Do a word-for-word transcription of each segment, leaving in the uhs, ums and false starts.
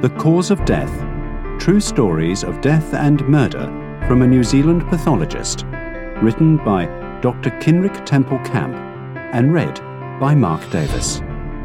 The Cause of Death. True stories of death and murder from a New Zealand pathologist. Written by Doctor Kinrick Temple Camp and read by Mark Davis.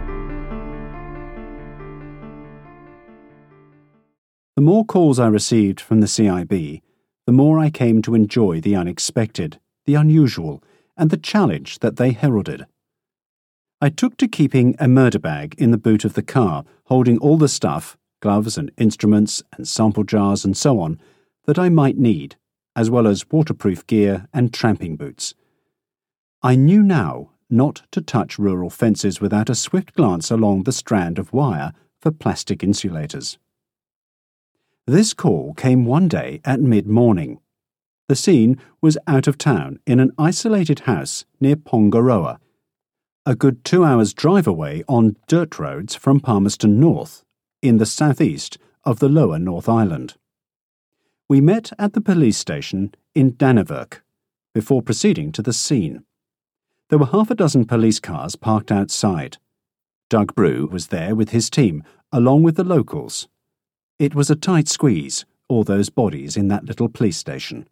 The more calls I received from the C I B, the more I came to enjoy the unexpected, the unusual, and the challenge that they heralded. I took to keeping a murder bag in the boot of the car, holding all the stuff, gloves and instruments and sample jars and so on, that I might need, as well as waterproof gear and tramping boots. I knew now not to touch rural fences without a swift glance along the strand of wire for plastic insulators. This call came one day at mid-morning. The scene was out of town in an isolated house near Pongaroa, a good two hours' drive away on dirt roads from Palmerston North, in the southeast of the lower North Island. We met at the police station in Dannevirke before proceeding to the scene. There were half a dozen police cars parked outside. Doug Brew was there with his team, along with the locals. It was a tight squeeze, all those bodies in that little police station.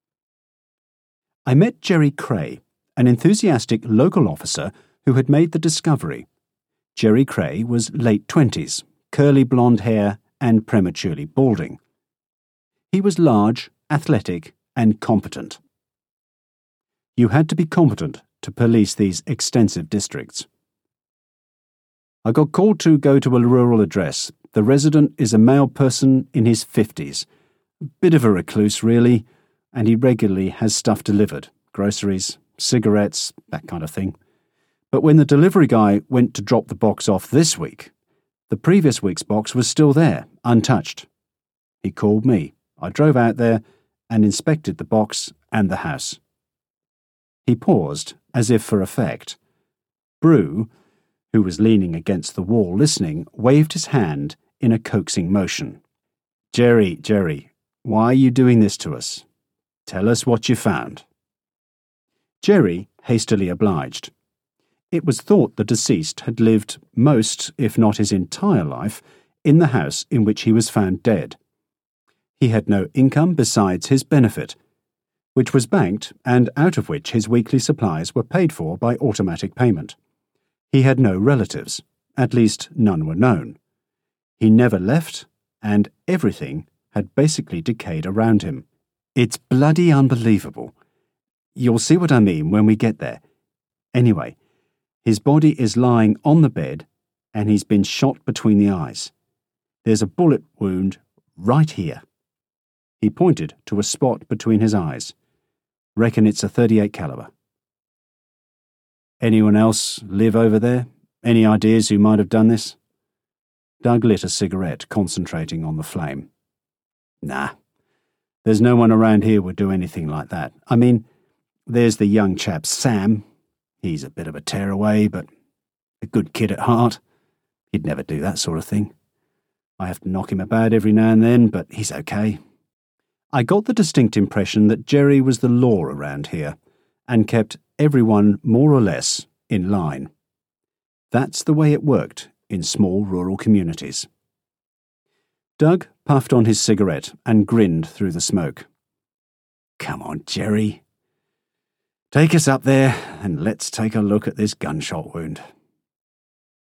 I met Jerry Cray, an enthusiastic local officer who had made the discovery. Jerry Cray was late twenties, curly blonde hair and prematurely balding. He was large, athletic, and competent. You had to be competent to police these extensive districts. I got called to go to a rural address. The resident is a male person in his fifties. Bit of a recluse, really, and he regularly has stuff delivered, groceries, cigarettes, that kind of thing. But when the delivery guy went to drop the box off this week, the previous week's box was still there, untouched. He called me. I drove out there and inspected the box and the house. He paused, as if for effect. Brew, who was leaning against the wall listening, waved his hand in a coaxing motion. Jerry, Jerry, why are you doing this to us? Tell us what you found. Jerry hastily obliged. It was thought the deceased had lived most, if not his entire life, in the house in which he was found dead. He had no income besides his benefit, which was banked and out of which his weekly supplies were paid for by automatic payment. He had no relatives, at least none were known. He never left, and everything had basically decayed around him. It's bloody unbelievable. You'll see what I mean when we get there. Anyway, his body is lying on the bed, and he's been shot between the eyes. There's a bullet wound right here. He pointed to a spot between his eyes. Reckon it's a thirty-eight caliber. Anyone else live over there? Any ideas who might have done this? Doug lit a cigarette, concentrating on the flame. Nah, there's no one around here would do anything like that. I mean, there's the young chap Sam. He's a bit of a tearaway, but a good kid at heart. He'd never do that sort of thing. I have to knock him about every now and then, but he's okay. I got the distinct impression that Jerry was the law around here, and kept everyone more or less in line. That's the way it worked in small rural communities. Doug puffed on his cigarette and grinned through the smoke. Come on, Jerry. Take us up there and let's take a look at this gunshot wound.